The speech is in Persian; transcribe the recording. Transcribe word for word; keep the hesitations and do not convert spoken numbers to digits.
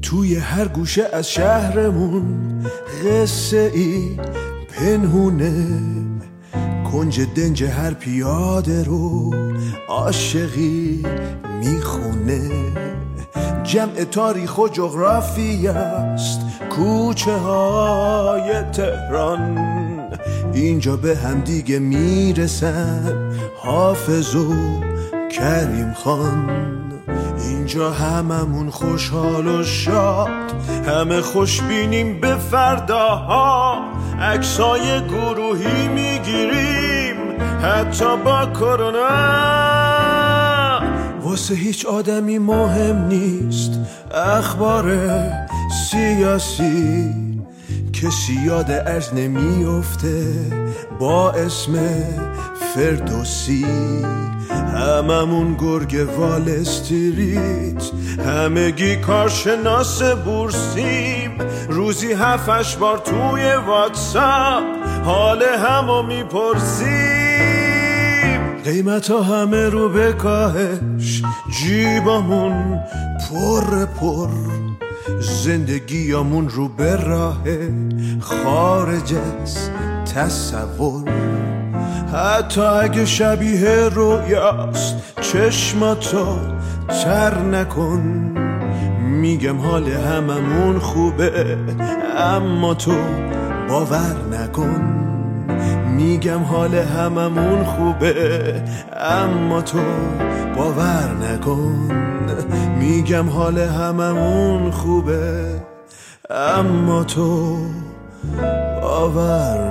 توی هر گوشه از شهرمون قصه ای پنهونه، کنج دنج هر پیاده رو عاشقی میخونه. جمع تاریخ و جغرافی است کوچه های تهران، اینجا به هم دیگه میرسن حافظ و کریم خان. اینجا هممون خوشحال و شاد، همه خوشبینیم به فرداها، عکسای گروهی میگیریم حتی با کرونا. واسه هیچ آدمی مهم نیست اخبار سیاسی، کسی یاد ارز نمیفته با اسم فردوسی. هممون گرگ وال استریت، همگی کارشناس بورسیم، روزی هفتش بار توی واتساپ حال همو میپرسیم. قیمت ها همه رو به کاهش، جیبامون پر پر، زندگیامون رو به راه خارج از تصور. حتی اگه شبیه رویاست چشماتو تر نکن، میگم حال هممون خوبه اما تو باور نکن. میگم حال هممون خوبه اما تو باور نکن. میگم حال هممون خوبه اما تو باور